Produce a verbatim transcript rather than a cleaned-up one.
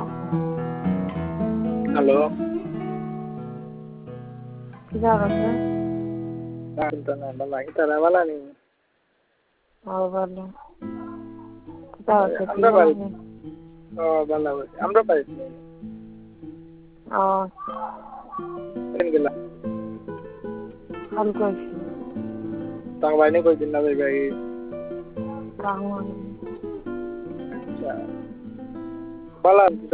hello কিবা আছে তো না বাকি তারা বলা নেই ও ভালো কিবা আছে আমরা পারি ও ভালো আমরা পারি ও কেন গেলা কাল কইছি তাং বাইনে কই দিন না ভাই ভাই রাহুল আচ্ছা বালা